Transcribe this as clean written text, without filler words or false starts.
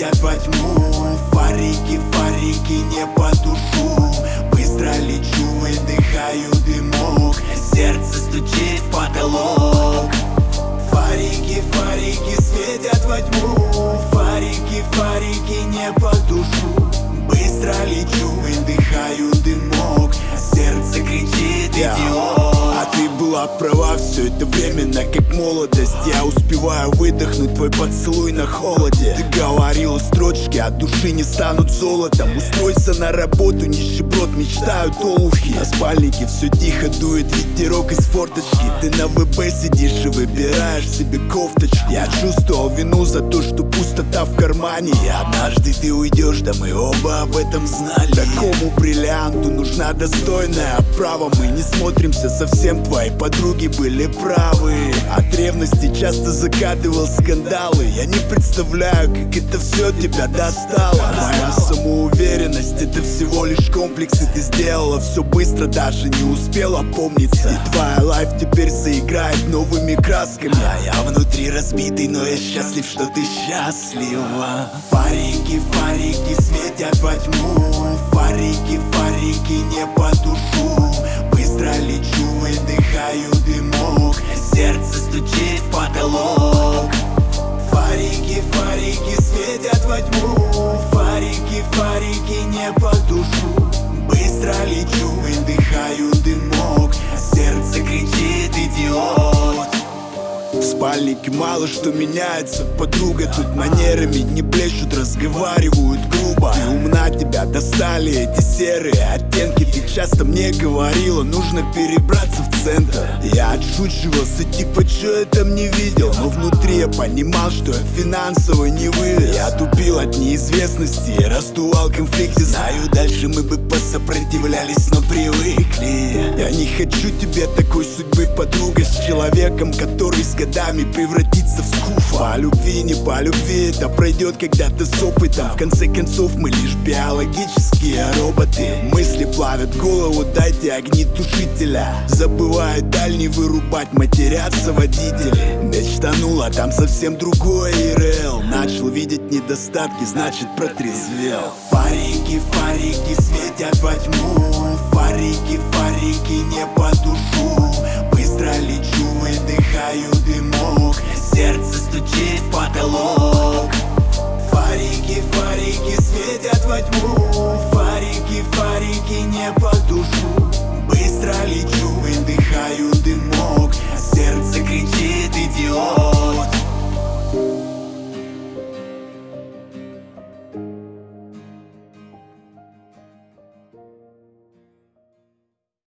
светят во тьму. Фарики, фарики, не потушу. Быстро лечу, выдыхаю дымок. Сердце стучит в потолок. Фарики, фарики, светят во тьму. Фарики, фарики, не потушу. Быстро лечу, выдыхаю дымок. Сердце кричит: идиот. А ты была права, все это временно, как молодость. Я успеваю выдохнуть твой поцелуй на холоде. Ты говорила строчки, от души не станут золотом. Устройся на работу, нищеброд, мечтают олухи. На спальнике все тихо, дует ветерок из форточки. Ты на ВБ сидишь и выбираешь себе кофточку. Я чувствовал вину за то, что пустота в кармане. И однажды ты уйдешь, да мы оба об этом знали. Такому бриллианту нужна достойная оправа. Мы не смотримся совсем, твои подруги были правы. От ревности часто загадывал скандалы. Я не представляю, как это все тебя достало. Моя самоуверенность — это всего лишь комплекс. И ты сделала все быстро, даже не успела помниться. И твоя лайф теперь заиграет новыми красками. А я внутри разбитый, но я счастлив, что ты счастлива. Фарики, фарики, светят во тьму. Фарики, фарики, не потушу. Быстро лечу, выдыхаю дымок. Сердце стучит в потолок. Фарики, фарики, светят во тьму. Фарики, фарики, не потушу. Быстро лечу, выдыхаю дымок. Сердце кричит: идиот. В спальнике мало что меняется, подруга. Тут манерами не блещут, разговаривают грубо. Ты умна, тебя достали эти серые оттенки. Ты часто мне говорила, нужно перебраться в центр. Я отшучивался, типа, чё я там не видел. Но внутри я понимал, что я финансово не вывез. Я тупил от неизвестности и раздувал конфликты. Знаю, дальше мы бы посопротивлялись, но привыкли. Я не хочу тебе такой судьбы, подруга, с человеком, который с годами превратится в скуфа. По любви, не по любви, это пройдет когда-то с опытом. В конце концов мы лишь биологические роботы. Мысли плавят голову, дайте огнетушителя. Забывают дальний вырубать, матерятся водители. Мечтанула, там совсем другое ИРЛ. Начал видеть недостатки, значит протрезвел. Фарики, фарики, светят во тьму. Фарики, фарики, не потушу. Быстро лечу, выдыхаю дымок. Сердце стучит в потолок. Фарики, фарики, светят во тьму.